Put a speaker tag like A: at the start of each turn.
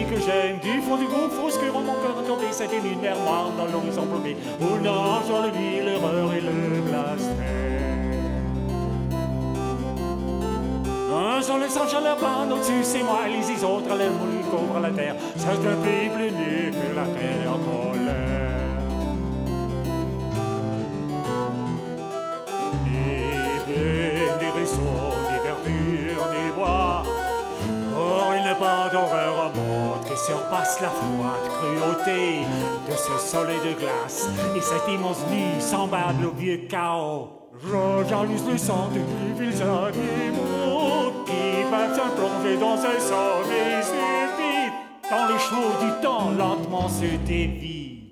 A: que j'aime. Du fond du gouffre obscur où mon cœur a tombé, c'est une lumière noire dans l'horizon bloqué, où nage dans le vide l'erreur et le blasphème. Un soleil sans chaleur plane au-dessus, c'est moi, les autres à l'air moulu couvre la terre. C'est un pays plus nu que la terre en colère. Des ruisseaux, des verdures, des bois. Or il n'est pas d'horreur au monde qui surpasse la froide cruauté de ce soleil de glace et cette immense nuit semblable au vieux chaos. J'allume le sang des plus vils animaux qui peuvent se plonger dans ces sommeils stupides, quand les chevaux du temps lentement se dévient.